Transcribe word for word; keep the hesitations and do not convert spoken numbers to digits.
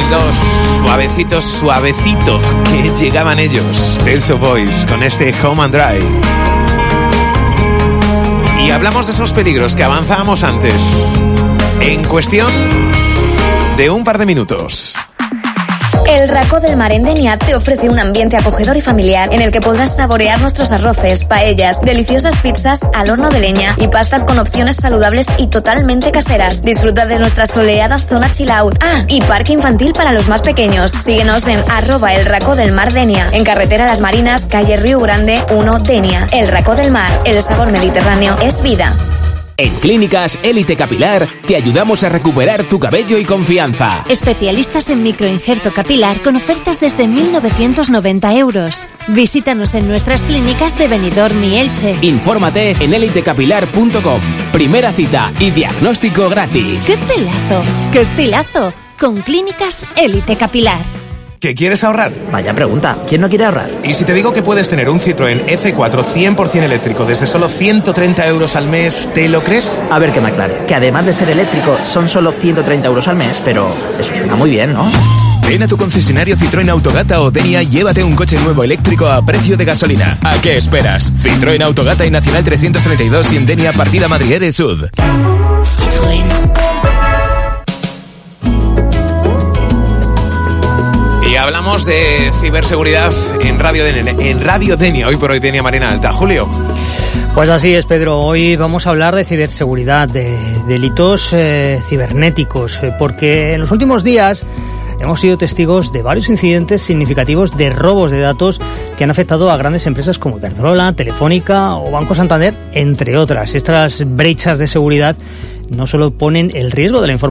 sonidos suavecitos, suavecitos que llegaban ellos, Pet Shop Boys, con este Home and Dry. Y hablamos de esos peligros que avanzábamos antes, en cuestión de un par de minutos. El Racó del Mar en Denia te ofrece un ambiente acogedor y familiar en el que podrás saborear nuestros arroces, paellas, deliciosas pizzas al horno de leña y pastas con opciones saludables y totalmente caseras. Disfruta de nuestra soleada zona chill out. Ah, y parque infantil para los más pequeños. Síguenos en arroba el Racó del Mar Denia, en carretera Las Marinas, calle Río Grande uno, Denia. El Racó del Mar, el sabor mediterráneo es vida. En Clínicas Élite Capilar te ayudamos a recuperar tu cabello y confianza. Especialistas en microinjerto capilar con ofertas desde mil novecientos noventa euros. Visítanos en nuestras clínicas de Benidorm y Elche. Infórmate en élite capilar punto com. Primera cita y diagnóstico gratis. ¡Qué pelazo! ¡Qué estilazo! Con Clínicas Élite Capilar. ¿Qué quieres ahorrar? Vaya pregunta, ¿quién no quiere ahorrar? ¿Y si te digo que puedes tener un Citroën E C cuatro cien por ciento eléctrico desde solo ciento treinta euros al mes, ¿te lo crees? A ver que me aclare, que además de ser eléctrico son solo ciento treinta euros al mes, pero eso suena muy bien, ¿no? Ven a tu concesionario Citroën Autogata o Denia y llévate un coche nuevo eléctrico a precio de gasolina. ¿A qué esperas? Citroën Autogata y Nacional trescientos treinta y dos y en Denia partida Madrid de Sud. Citroën. Y hablamos de ciberseguridad en Radio Denia, en Radio Denia, hoy por hoy Denia Marina Alta. Julio. Pues así es, Pedro. Hoy vamos a hablar de ciberseguridad, de delitos eh, cibernéticos, eh, porque en los últimos días hemos sido testigos de varios incidentes significativos de robos de datos que han afectado a grandes empresas como Iberdrola, Telefónica o Banco Santander, entre otras. Estas brechas de seguridad no solo ponen el riesgo de la información